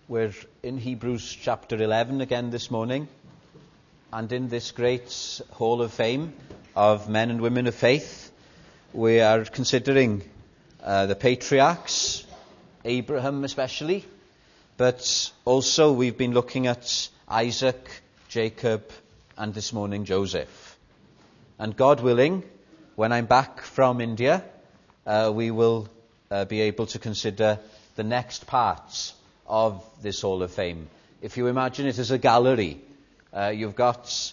We're in Hebrews chapter 11 again this morning, and in this great hall of fame of men and women of faith, we are considering the patriarchs, Abraham especially, but also we've been looking at Isaac, Jacob, and this morning Joseph. And God willing, when I'm back from India, we will be able to consider the next parts of this Hall of Fame. If you imagine it as a gallery, you've got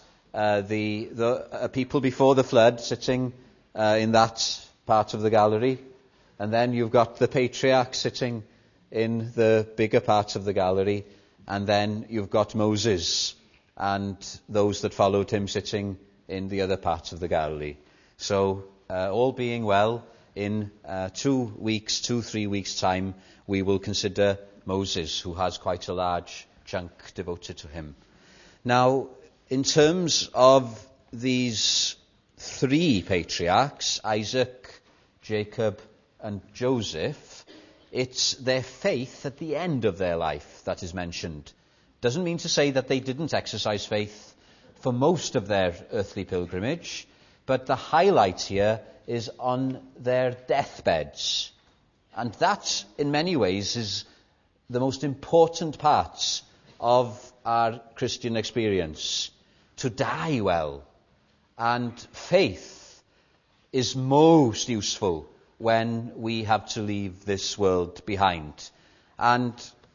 the people before the flood sitting in that part of the gallery, and then you've got the patriarchs sitting in the bigger part of the gallery, and then you've got Moses and those that followed him sitting in the other part of the gallery. So, all being well, in 3 weeks' time, we will consider Moses, who has quite a large chunk devoted to him. Now, in terms of these three patriarchs, Isaac, Jacob, and Joseph, it's their faith at the end of their life that is mentioned. Doesn't mean to say that they didn't exercise faith for most of their earthly pilgrimage, but the highlight here is on their deathbeds. And that, in many ways, is the most important parts of our Christian experience. To die well. And faith is most useful when we have to leave this world behind. And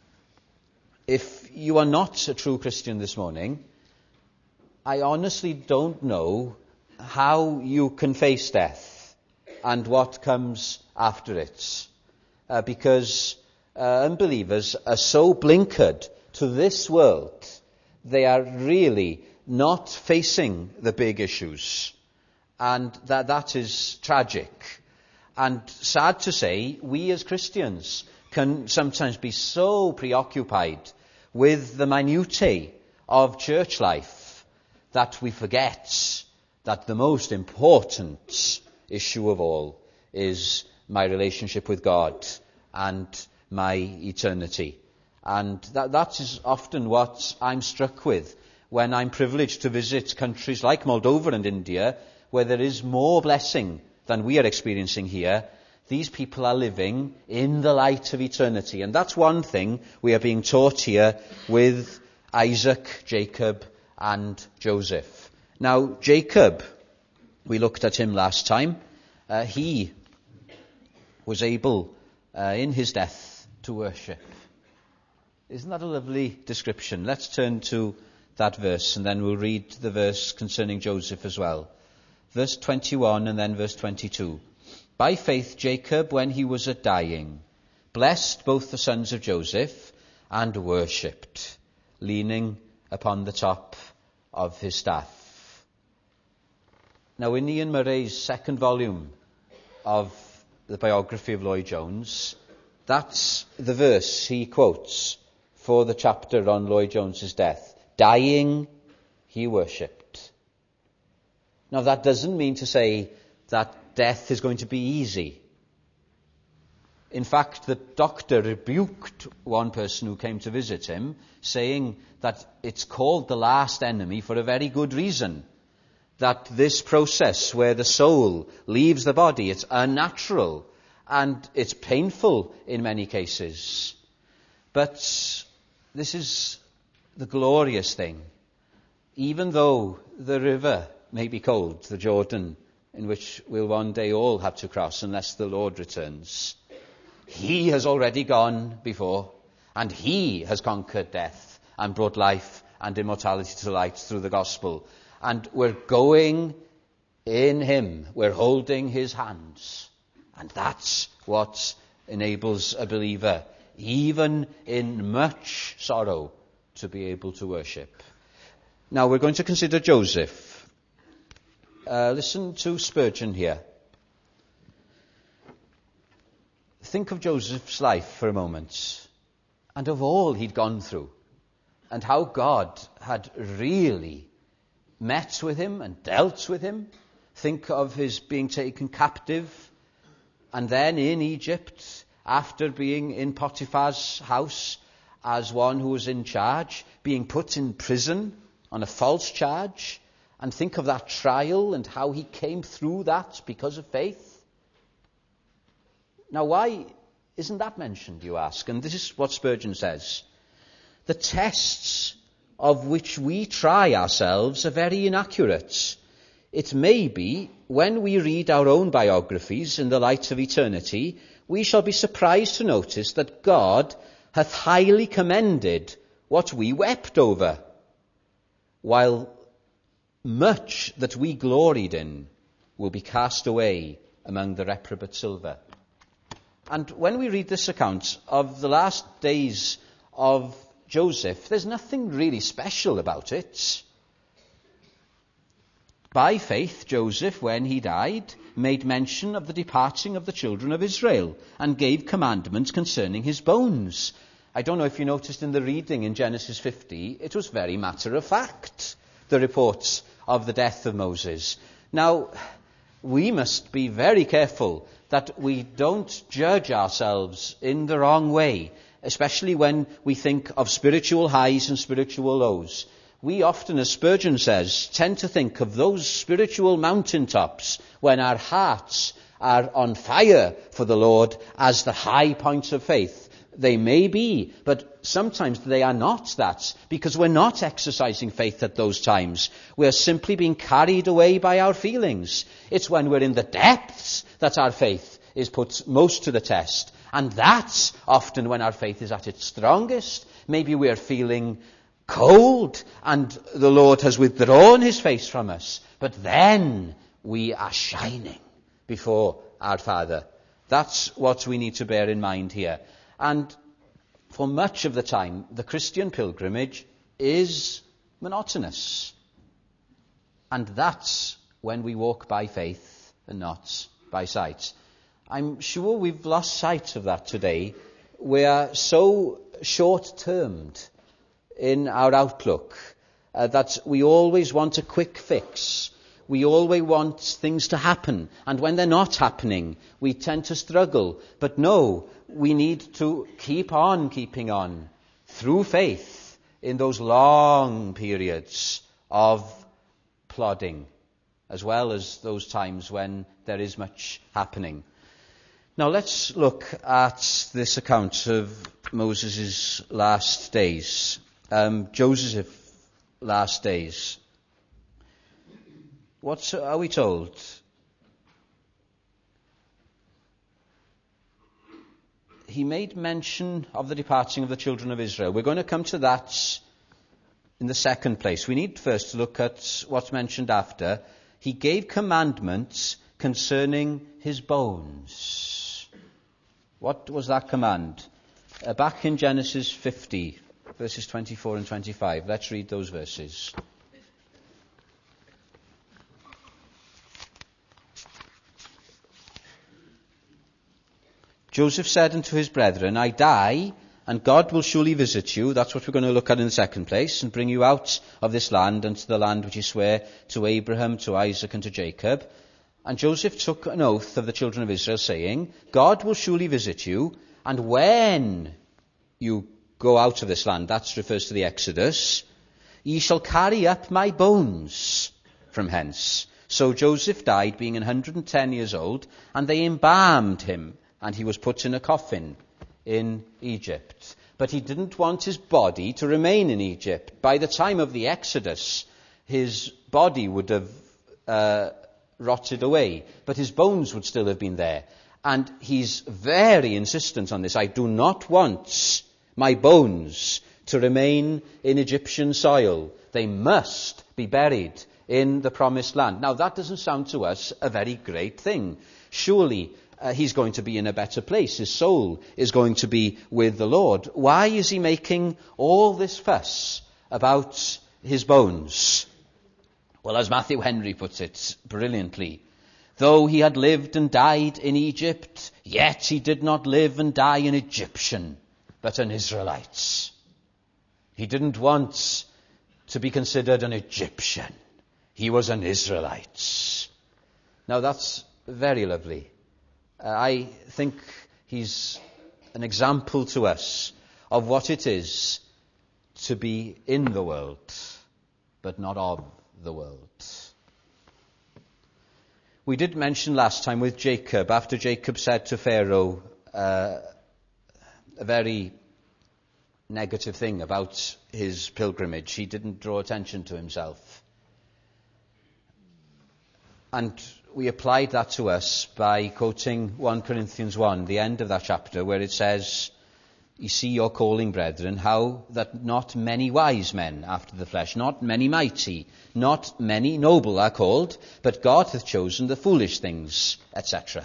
if you are not a true Christian this morning, I honestly don't know how you can face death and what comes after it. Because unbelievers are so blinkered to this world, they are really not facing the big issues. And that is tragic. And sad to say, we as Christians can sometimes be so preoccupied with the minutiae of church life that we forget that the most important issue of all is my relationship with God and my eternity. And that is often what I'm struck with when I'm privileged to visit countries like Moldova and India, where there is more blessing than we are experiencing here. These people are living in the light of eternity. And that's one thing we are being taught here with Isaac, Jacob, and Joseph. Now, Jacob, we looked at him last time. He was able, in his death, to worship. Isn't that a lovely description? Let's turn to that verse, and then we'll read the verse concerning Joseph as well. Verse 21 and then verse 22. By faith Jacob, when he was at dying, blessed both the sons of Joseph and worshipped, leaning upon the top of his staff. Now, in Ian Murray's second volume of the biography of Lloyd-Jones, that's the verse he quotes for the chapter on Lloyd-Jones's death. Dying, he worshipped. Now, that doesn't mean to say that death is going to be easy. In fact, the doctor rebuked one person who came to visit him, saying that it's called the last enemy for a very good reason. That this process where the soul leaves the body, it's unnatural and it's painful in many cases. But this is the glorious thing. Even though the river may be cold, the Jordan, in which we'll one day all have to cross unless the Lord returns, he has already gone before, and he has conquered death and brought life and immortality to light through the gospel. And we're going in him. We're holding his hands. And that's what enables a believer, even in much sorrow, to be able to worship. Now we're going to consider Joseph. Listen to Spurgeon here. Think of Joseph's life for a moment, and of all he'd gone through, and how God had really met with him and dealt with him. Think of his being taken captive, and then in Egypt, after being in Potiphar's house, as one who was in charge, being put in prison on a false charge, and think of that trial and how he came through that because of faith. Now, why isn't that mentioned, you ask? And this is what Spurgeon says. The tests of which we try ourselves are very inaccurate. It may be, when we read our own biographies in the light of eternity, we shall be surprised to notice that God hath highly commended what we wept over, while much that we gloried in will be cast away among the reprobate silver. And when we read this account of the last days of Joseph, there's nothing really special about it. By faith, Joseph, when he died, made mention of the departing of the children of Israel and gave commandments concerning his bones. I don't know if you noticed in the reading in Genesis 50, it was very matter of fact, the reports of the death of Moses. Now, we must be very careful that we don't judge ourselves in the wrong way, especially when we think of spiritual highs and spiritual lows. We often, as Spurgeon says, tend to think of those spiritual mountaintops when our hearts are on fire for the Lord as the high points of faith. They may be, but sometimes they are not that, because we're not exercising faith at those times. We're simply being carried away by our feelings. It's when we're in the depths that our faith is put most to the test. And that's often when our faith is at its strongest. Maybe we're feeling cold and the Lord has withdrawn his face from us. But then we are shining before our Father. That's what we need to bear in mind here. And for much of the time, the Christian pilgrimage is monotonous. And that's when we walk by faith and not by sight. I'm sure we've lost sight of that today. We are so short-termed in our outlook that we always want a quick fix. We always want things to happen. And when they're not happening, we tend to struggle. But no, we need to keep on keeping on through faith in those long periods of plodding, as well as those times when there is much happening. Now let's look at this account of Moses' last days. Joseph's last days. What are we told? He made mention of the departing of the children of Israel. We're going to come to that in the second place. We need first to look at what's mentioned after. He gave commandments concerning his bones. What was that command? Back in Genesis 50, verses 24 and 25. Let's read those verses. Joseph said unto his brethren, I die, and God will surely visit you. That's what we're going to look at in the second place, and bring you out of this land unto the land which he sware to Abraham, to Isaac, and to Jacob. And Joseph took an oath of the children of Israel, saying, God will surely visit you, and when you go out of this land, that refers to the Exodus, ye shall carry up my bones from hence. So Joseph died, being 110 years old, and they embalmed him, and he was put in a coffin in Egypt. But he didn't want his body to remain in Egypt. By the time of the Exodus, his body would have rotted away, but his bones would still have been there. And he's very insistent on this. I do not want my bones to remain in Egyptian soil. They must be buried in the promised land. Now, that doesn't sound to us a very great thing. Surely he's going to be in a better place. His soul is going to be with the Lord. Why is he making all this fuss about his bones? Well, as Matthew Henry puts it brilliantly, though he had lived and died in Egypt, yet he did not live and die an Egyptian, but an Israelite. He didn't want to be considered an Egyptian. He was an Israelite. Now that's very lovely. I think he's an example to us of what it is to be in the world, but not of the world. We did mention last time with Jacob, after Jacob said to Pharaoh a very negative thing about his pilgrimage. He didn't draw attention to himself. And we applied that to us by quoting 1 Corinthians 1, the end of that chapter, where it says, "You see your calling, brethren, how that not many wise men after the flesh, not many mighty, not many noble are called, but God hath chosen the foolish things," etc.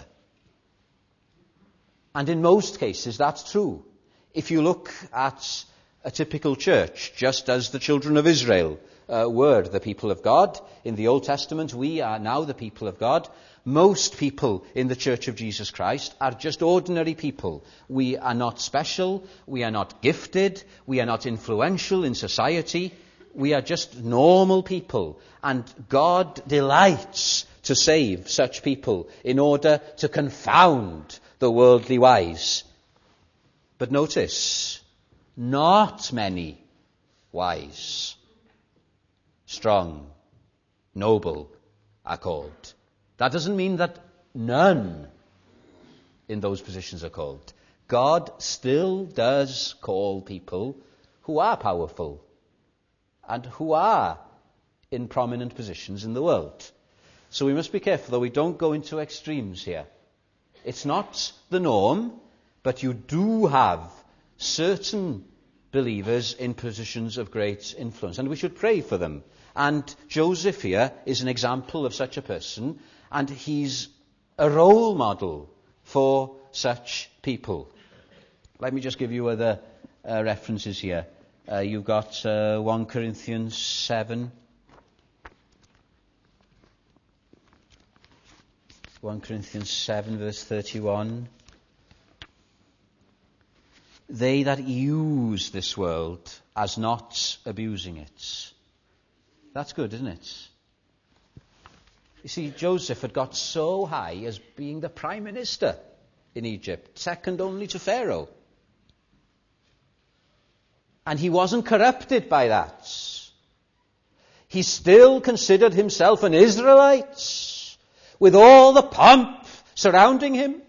And in most cases that's true. If you look at a typical church, just as the children of Israel were the people of God, in the Old Testament we are now the people of God. Most people in the Church of Jesus Christ are just ordinary people. We are not special, we are not gifted, we are not influential in society. We are just normal people, and God delights to save such people in order to confound the worldly wise. But notice, not many wise, strong, noble are called. That doesn't mean that none in those positions are called. God still does call people who are powerful and who are in prominent positions in the world. So we must be careful that we don't go into extremes here. It's not the norm, but you do have certain believers in positions of great influence, and we should pray for them. And Joseph here is an example of such a person, and he's a role model for such people. Let me just give you other references here. You've got 1 Corinthians 7. 1 Corinthians 7, verse 31. They that use this world as not abusing it. That's good, isn't it? You see, Joseph had got so high as being the prime minister in Egypt, second only to Pharaoh. And he wasn't corrupted by that. He still considered himself an Israelite, with all the pomp surrounding him.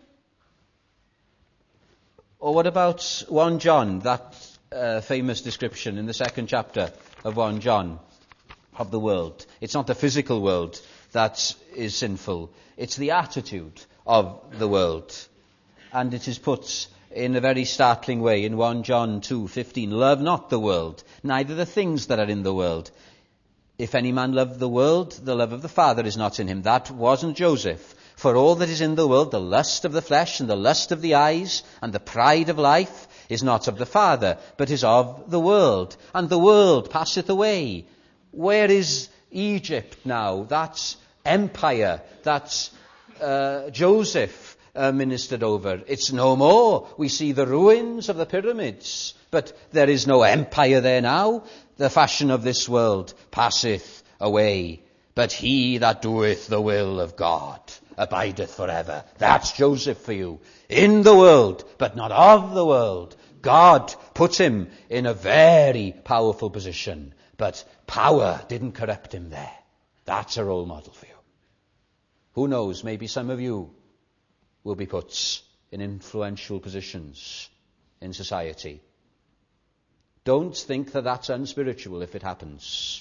Or what about 1 John, that famous description in the second chapter of 1 John of the world? It's not the physical world that is sinful, it's the attitude of the world. And it is put in a very startling way in 1 John 2:15, "Love not the world, neither the things that are in the world. If any man love the world, the love of the Father is not in him." That wasn't Joseph. "For all that is in the world, the lust of the flesh and the lust of the eyes and the pride of life is not of the Father, but is of the world. And the world passeth away." Where is Egypt now? That empire that Joseph ministered over. It's no more. We see the ruins of the pyramids, but there is no empire there now. The fashion of this world passeth away, but he that doeth the will of God abideth forever. That's Joseph for you. In the world, but not of the world. God put him in a very powerful position, but power didn't corrupt him there. That's a role model for you. Who knows, maybe some of you will be put in influential positions in society. Don't think that that's unspiritual if it happens.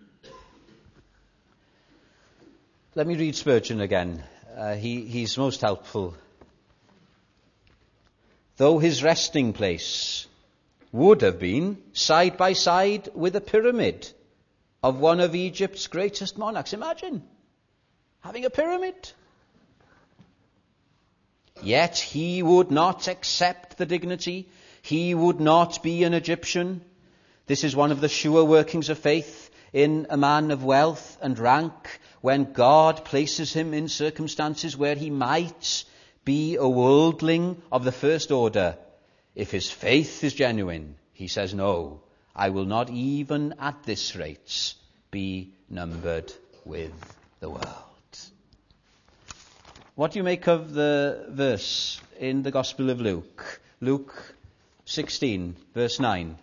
Let me read Spurgeon again. He's most helpful. "Though his resting place would have been side by side with a pyramid of one of Egypt's greatest monarchs." Imagine having a pyramid. "Yet he would not accept the dignity. He would not be an Egyptian." This is one of the sure workings of faith in a man of wealth and rank, when God places him in circumstances where he might be a worldling of the first order. If his faith is genuine, he says, "No, I will not even at this rate be numbered with the world." What do you make of the verse in the Gospel of Luke? Luke 16, verse 9.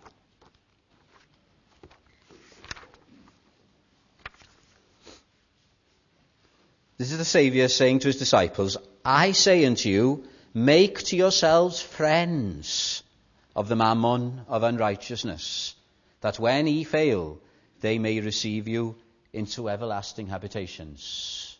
This is the Saviour saying to his disciples, I say unto you, make to yourselves friends of the mammon of unrighteousness, that when ye fail, they may receive you into everlasting habitations.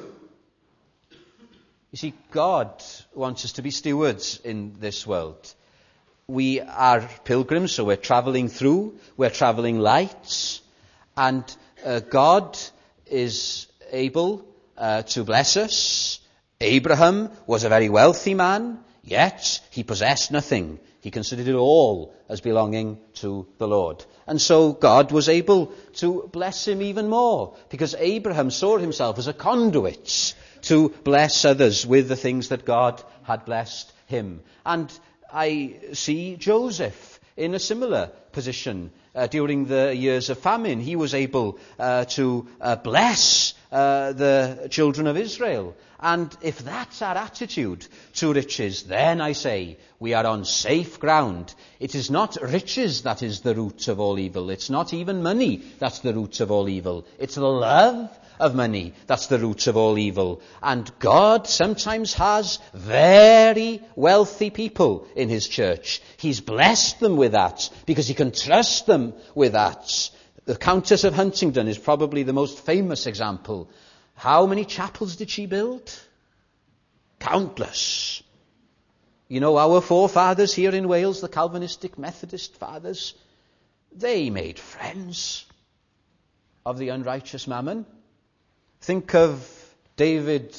You see, God wants us to be stewards in this world. We are pilgrims, so we're travelling through, we're travelling lights, and God is able to bless us. Abraham was a very wealthy man, yet he possessed nothing. He considered it all as belonging to the Lord. And so God was able to bless him even more, because Abraham saw himself as a conduit to bless others with the things that God had blessed him. And I see Joseph in a similar position. During the years of famine, he was able to bless the children of Israel. And if that's our attitude to riches, then I say we are on safe ground. It is not riches that is the root of all evil. It's not even money that's the root of all evil. It's the love of money that's the root of all evil. And God sometimes has very wealthy people in his church. He's blessed them with that because he can trust them with that. The Countess of Huntingdon is probably the most famous example. How many chapels did she build? Countless. You know, our forefathers here in Wales, the Calvinistic Methodist fathers, they made friends of the unrighteous mammon. Think of David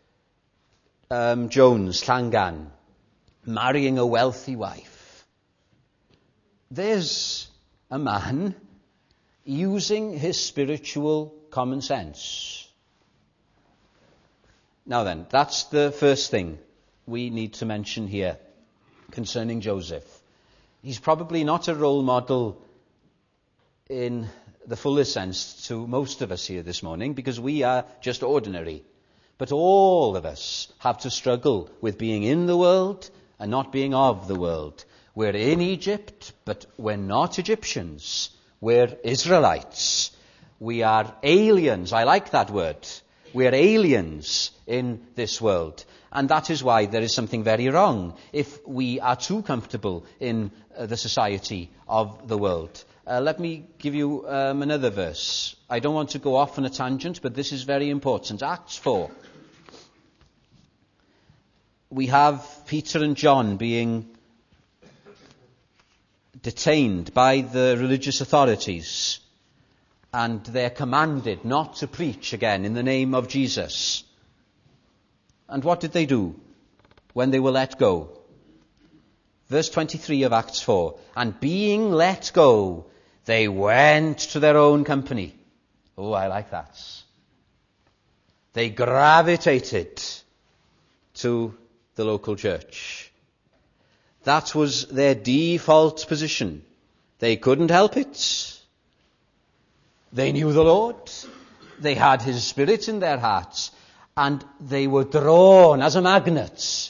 Jones, Llangan, marrying a wealthy wife. There's a man using his spiritual common sense. Now then, that's the first thing we need to mention here concerning Joseph. He's probably not a role model in the fullest sense to most of us here this morning, because we are just ordinary. But all of us have to struggle with being in the world and not being of the world. We're in Egypt, but we're not Egyptians. We're Israelites. We are aliens. I like that word. We are aliens in this world. And that is why there is something very wrong if we are too comfortable in the society of the world. Let me give you another verse. I don't want to go off on a tangent, but this is very important. Acts 4. We have Peter and John being detained by the religious authorities, and they're commanded not to preach again in the name of Jesus. And what did they do when they were let go? Verse 23 of Acts 4. And being let go, they went to their own company. Oh, I like that. They gravitated to the local church. That was their default position. They couldn't help it. They knew the Lord. They had his Spirit in their hearts. And they were drawn as a magnet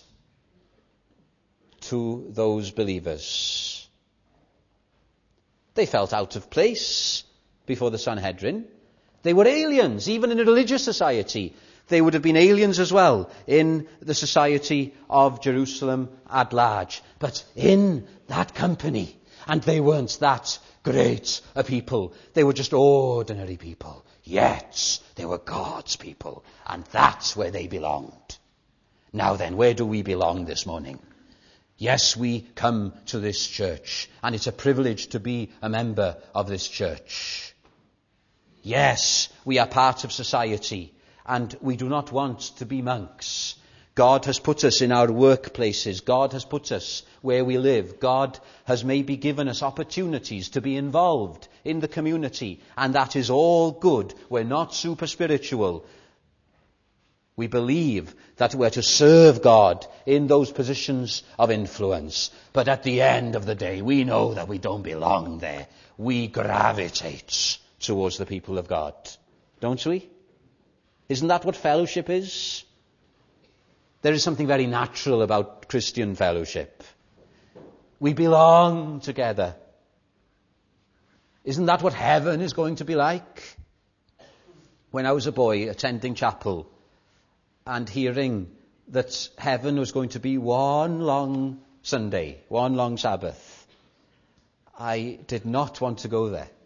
to those believers. They felt out of place before the Sanhedrin. They were aliens, even in a religious society. They would have been aliens as well in the society of Jerusalem at large. But in that company, and they weren't that great a people. They were just ordinary people. Yet they were God's people, and that's where they belonged. Now then, where do we belong this morning? Yes, we come to this church, and it's a privilege to be a member of this church. Yes, we are part of society, and we do not want to be monks. God has put us in our workplaces. God has put us where we live. God has maybe given us opportunities to be involved in the community, and that is all good. We're not super spiritual. We believe that we're to serve God in those positions of influence. But at the end of the day, we know that we don't belong there. We gravitate towards the people of God. Don't we? Isn't that what fellowship is? There is something very natural about Christian fellowship. We belong together. Isn't that what heaven is going to be like? When I was a boy attending chapel and hearing that heaven was going to be one long Sunday, one long Sabbath, I did not want to go there.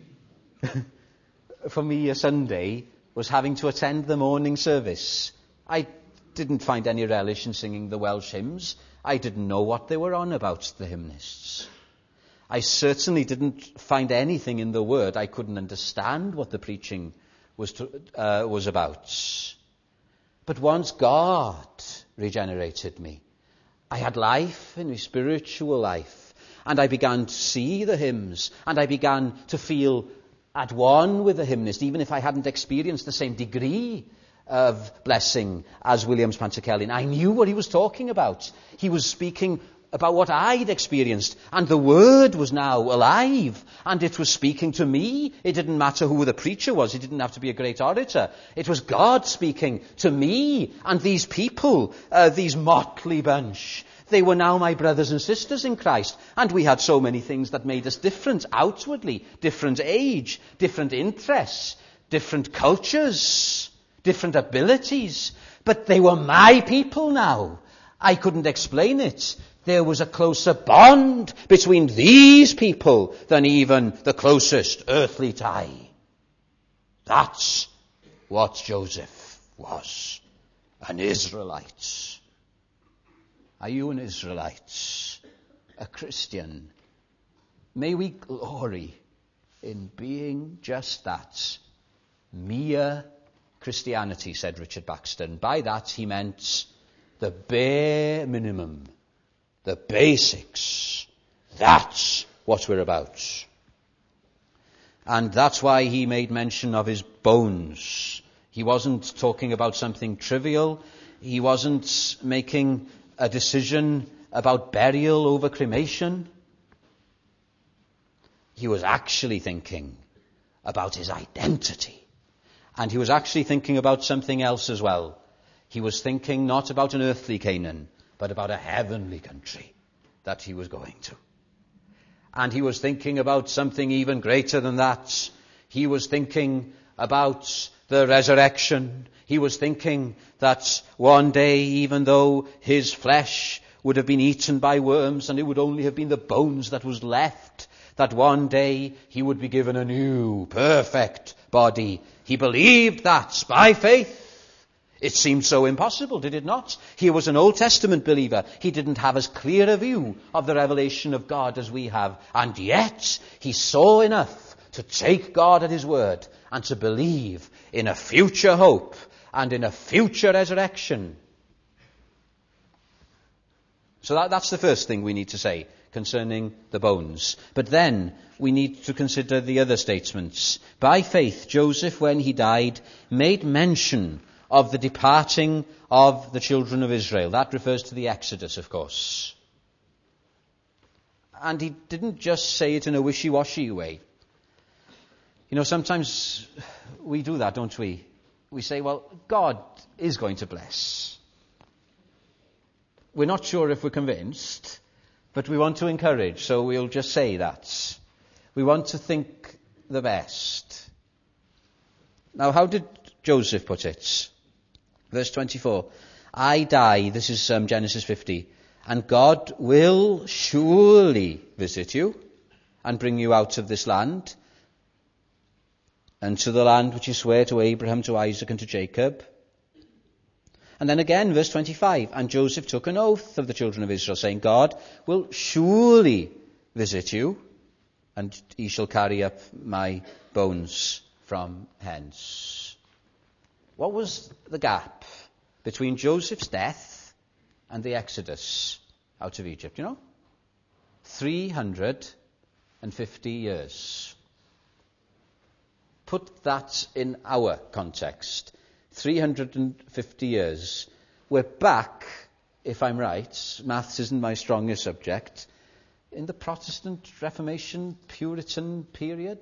For me, a Sunday was having to attend the morning service. I didn't find any relish in singing the Welsh hymns. I didn't know what they were on about, the hymnists. I certainly didn't find anything in the word. I couldn't understand what the preaching was about. But once God regenerated me, I had life in my spiritual life, and I began to see the hymns, and I began to feel at one with the hymnist, even if I hadn't experienced the same degree of blessing as Williams Pantycelyn. I knew what he was talking about. He was speaking about what I'd experienced, and the word was now alive, and it was speaking to me. It didn't matter who the preacher was. He didn't have to be a great orator. It was God speaking to me, and these people, these motley bunch, they were now my brothers and sisters in Christ, and we had so many things that made us different outwardly, different age, different interests, different cultures, different abilities, but they were my people now. I couldn't explain it. There was a closer bond between these people than even the closest earthly tie. That's what Joseph was, an Israelite. Are you an Israelite? A Christian? May we glory in being just that. Mere Christianity, said Richard Baxter. By that he meant the bare minimum, the basics. That's what we're about. And that's why he made mention of his bones. He wasn't talking about something trivial. He wasn't making a decision about burial over cremation. He was actually thinking about his identity. And he was actually thinking about something else as well. He was thinking not about an earthly Canaan, but about a heavenly country that he was going to. And he was thinking about something even greater than that. He was thinking about the resurrection. He was thinking that one day, even though his flesh would have been eaten by worms and it would only have been the bones that was left, that one day he would be given a new, perfect body. He believed that by faith. It seemed so impossible, did it not? He was an Old Testament believer. He didn't have as clear a view of the revelation of God as we have. And yet, he saw enough to take God at his word and to believe in a future hope and in a future resurrection. So that's the first thing we need to say concerning the bones. But then we need to consider the other statements. By faith, Joseph, when he died, made mention of the departing of the children of Israel. That refers to the Exodus, of course. And he didn't just say it in a wishy-washy way. You know, sometimes we do that, don't we? We say, well, God is going to bless. We're not sure if we're convinced, but we want to encourage, so we'll just say that. We want to think the best. Now, how did Joseph put it? Verse 24, I die, this is Genesis 50, and God will surely visit you and bring you out of this land and to the land which he sware to Abraham, to Isaac, and to Jacob. And then again, verse 25, and Joseph took an oath of the children of Israel, saying, God will surely visit you, and he shall carry up my bones from hence. What was the gap between Joseph's death and the Exodus out of Egypt, you know? 350 years. Put that in our context. 350 years. We're back, if I'm right, maths isn't my strongest subject, in the Protestant Reformation Puritan period.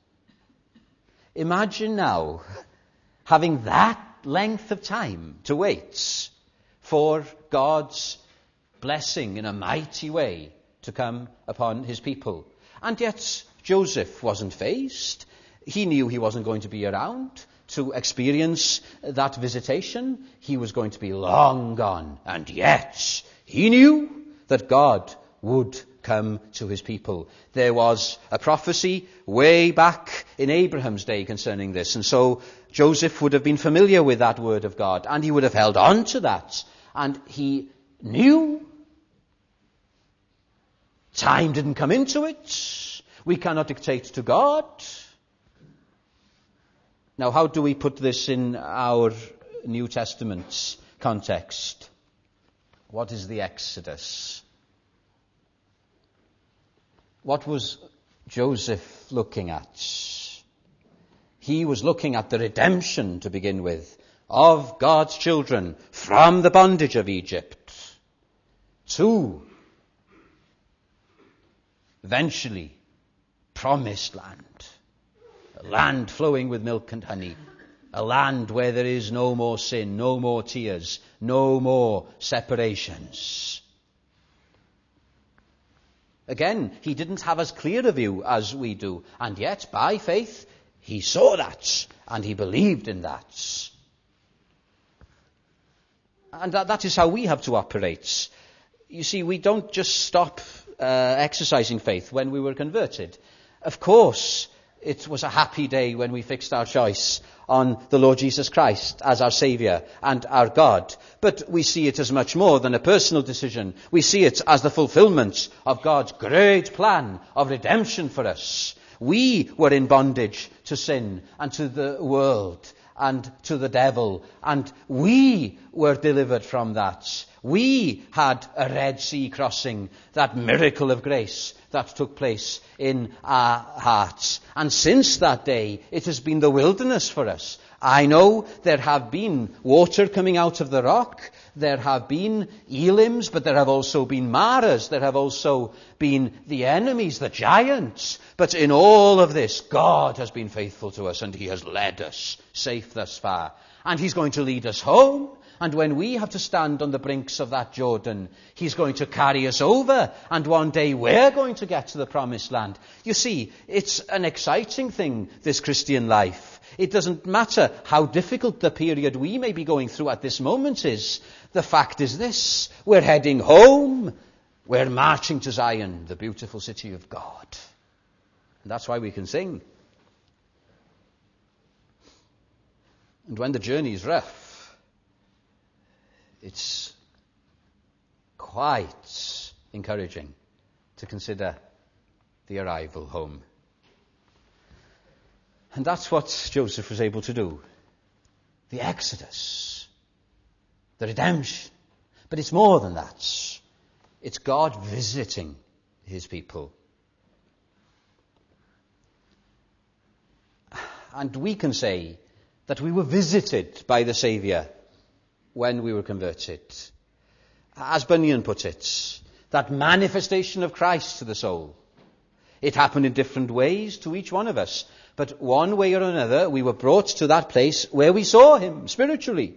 Imagine now having that length of time to wait for God's blessing in a mighty way to come upon his people. And yet Joseph wasn't fazed. He knew he wasn't going to be around to experience that visitation. He was going to be long gone. And yet he knew that God would come to his people. There was a prophecy way back in Abraham's day concerning this. And so Joseph would have been familiar with that word of God, and he would have held on to that. And he knew time didn't come into it. We cannot dictate to God. Now, how do we put this in our New Testament context? What is the Exodus? What was Joseph looking at? He was looking at the redemption, to begin with, of God's children from the bondage of Egypt to eventually promised land, a land flowing with milk and honey, a land where there is no more sin, no more tears, no more separations. Again, he didn't have as clear a view as we do, and yet by faith he saw that and he believed in that. And that is how we have to operate. You see, we don't just stop exercising faith when we were converted. Of course, it was a happy day when we fixed our choice on the Lord Jesus Christ as our Saviour and our God. But we see it as much more than a personal decision. We see it as the fulfillment of God's great plan of redemption for us. We were in bondage to sin and to the world and to the devil, and we were delivered from that. We had a Red Sea crossing, that miracle of grace that took place in our hearts. And since that day, it has been the wilderness for us. I know there have been water coming out of the rock. There have been Elims, but there have also been Maras. There have also been the enemies, the giants. But in all of this, God has been faithful to us, and he has led us safe thus far. And he's going to lead us home. And when we have to stand on the brinks of that Jordan, he's going to carry us over. And one day we're going to get to the promised land. You see, it's an exciting thing, this Christian life. It doesn't matter how difficult the period we may be going through at this moment is. The fact is this: we're heading home. We're marching to Zion, the beautiful city of God. And that's why we can sing. And when the journey is rough, it's quite encouraging to consider the arrival home. And that's what Joseph was able to do. The Exodus, the redemption. But it's more than that. It's God visiting his people. And we can say that we were visited by the Saviour when we were converted. As Bunyan put it, that manifestation of Christ to the soul. It happened in different ways to each one of us. But one way or another, we were brought to that place where we saw him spiritually.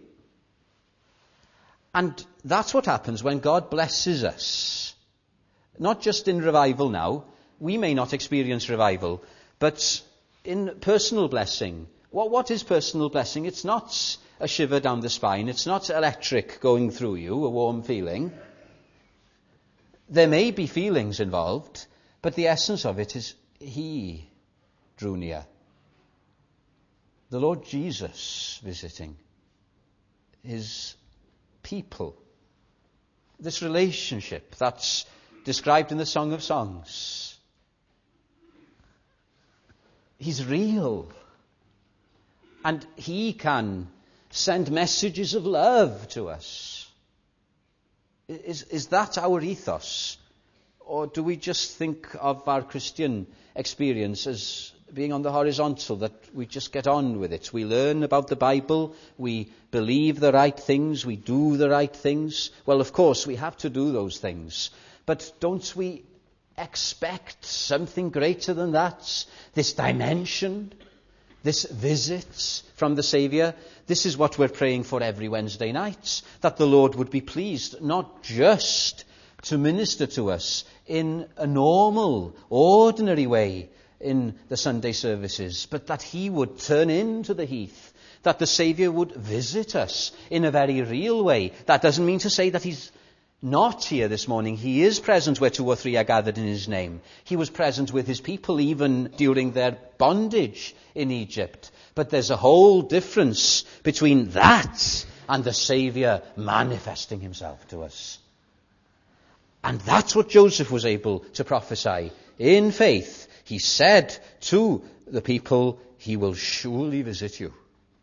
And that's what happens when God blesses us. Not just in revival now. We may not experience revival, but in personal blessing. What is personal blessing? It's not a shiver down the spine. It's not electric going through you, a warm feeling. There may be feelings involved, but the essence of it is he drew near. The Lord Jesus visiting his people. This relationship that's described in the Song of Songs. He's real. And he can send messages of love to us. Is that our ethos? Or do we just think of our Christian experience as being on the horizontal, that we just get on with it? We learn about the Bible, we believe the right things, we do the right things. Well, of course, we have to do those things. But don't we expect something greater than that? This dimension, this visit from the Saviour. This is what we're praying for every Wednesday night, that the Lord would be pleased not just to minister to us in a normal, ordinary way in the Sunday services, but that he would turn into the heath, that the Saviour would visit us in a very real way. That doesn't mean to say that he's not here this morning. He is present where 2 or 3 are gathered in his name. He was present with his people even during their bondage in Egypt. But there's a whole difference between that and the Saviour manifesting himself to us. And that's what Joseph was able to prophesy. In faith, he said to the people, he will surely visit you.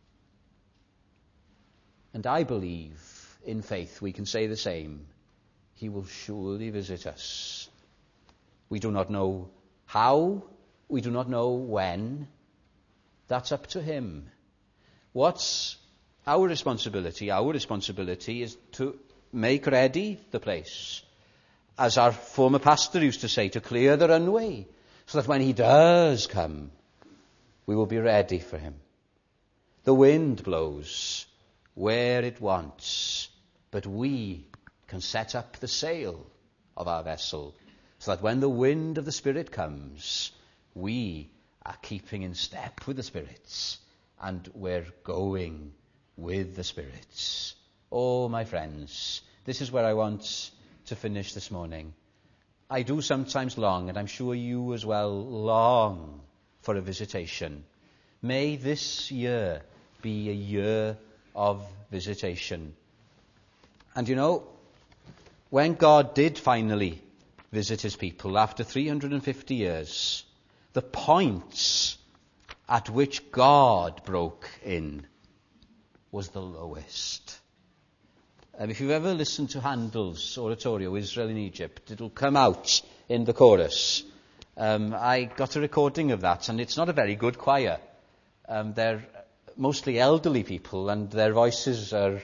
And I believe, in faith, we can say the same. He will surely visit us. We do not know how. We do not know when. That's up to him. What's our responsibility? Our responsibility is to make ready the place. As our former pastor used to say, to clear the runway, so that when he does come, we will be ready for him. The wind blows where it wants, but we can set up the sail of our vessel, so that when the wind of the Spirit comes, we are keeping in step with the spirits, and we're going with the spirits. Oh, my friends, this is where I want to finish this morning. I do sometimes long, and I'm sure you as well long, for a visitation. May this year be a year of visitation. And you know, when God did finally visit his people after 350 years, the points at which God broke in was the lowest. If you've ever listened to Handel's oratorio, Israel in Egypt, it'll come out in the chorus. I got a recording of that, and it's not a very good choir. They're mostly elderly people, and their voices are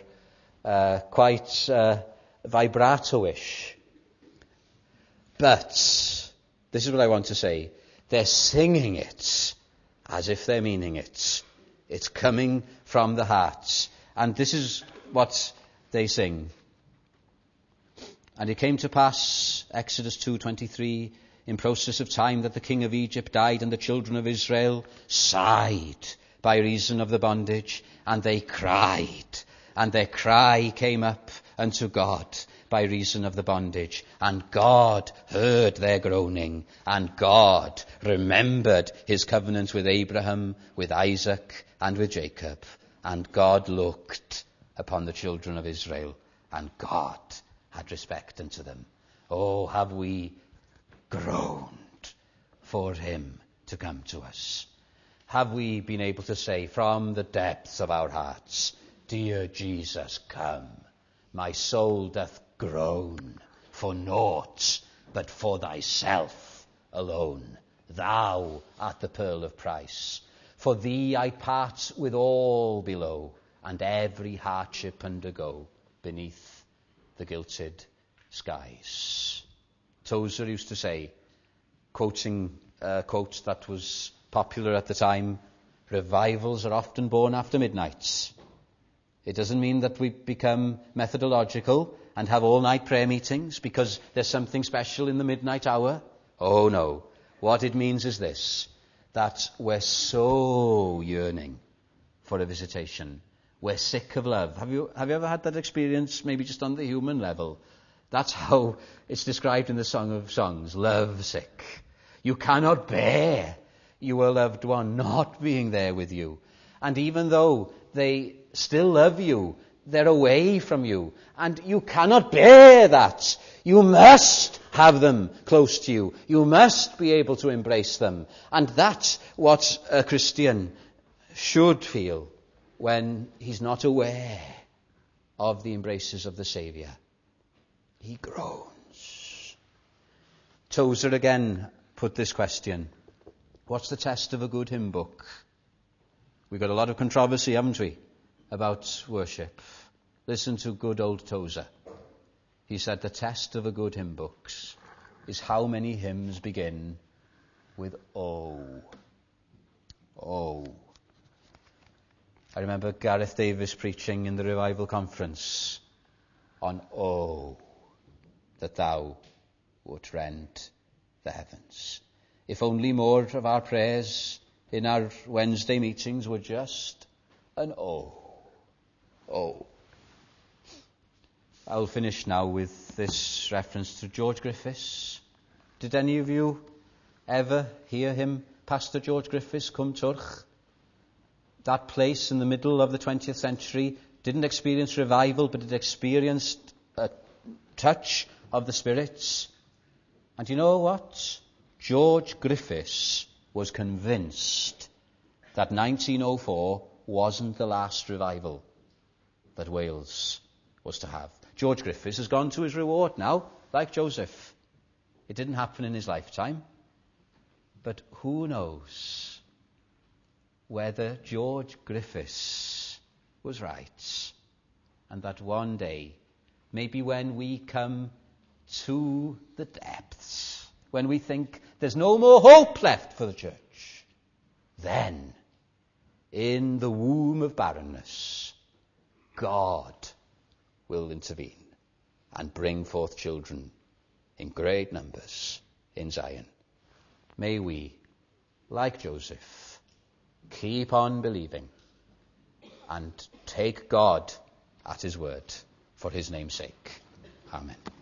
quite vibrato-ish. But this is what I want to say. They're singing it as if they're meaning it. It's coming from the heart. And this is what they sing. And it came to pass, Exodus 2:23, in process of time that the king of Egypt died, and the children of Israel sighed by reason of the bondage, and they cried, and their cry came up unto God by reason of the bondage. And God heard their groaning, and God remembered his covenant with Abraham, with Isaac, and with Jacob. And God looked upon the children of Israel, and God had respect unto them. Oh, have we groaned for him to come to us? Have we been able to say from the depths of our hearts, Dear Jesus, come. My soul doth groan for naught but for thyself alone. Thou art the pearl of price. For thee I part with all below, and every hardship undergo beneath the gilded skies. Tozer used to say, quoting a quote that was popular at the time, revivals are often born after midnight. It doesn't mean that we become methodological and have all-night prayer meetings because there's something special in the midnight hour. Oh no. What it means is this, that we're so yearning for a visitation. We're sick of love. Have you ever had that experience, maybe just on the human level? That's how it's described in the Song of Songs, love sick. You cannot bear your loved one not being there with you. And even though they still love you, they're away from you. And you cannot bear that. You must have them close to you. You must be able to embrace them. And that's what a Christian should feel when he's not aware of the embraces of the Saviour. He groans. Tozer again put this question. What's the test of a good hymn book? We've got a lot of controversy, haven't we, about worship. Listen to good old Tozer. He said the test of a good hymn book is how many hymns begin with "Oh." Oh. I remember Gareth Davis preaching in the Revival Conference on "Oh." that thou wouldst rend the heavens. If only more of our prayers in our Wednesday meetings were just an oh. Oh. I'll finish now with this reference to George Griffiths. Did any of you ever hear him, Pastor George Griffiths, Cwm Twrch? That place in the middle of the 20th century didn't experience revival, but it experienced a touch of the spirits. And you know what? George Griffiths was convinced that 1904 wasn't the last revival that Wales was to have. George Griffiths has gone to his reward now, like Joseph. It didn't happen in his lifetime. But who knows whether George Griffiths was right, and that one day, maybe when we come to the depths, when we think there's no more hope left for the church, then, in the womb of barrenness, God will intervene and bring forth children in great numbers in Zion. May we, like Joseph, keep on believing and take God at his word for his name's sake. Amen.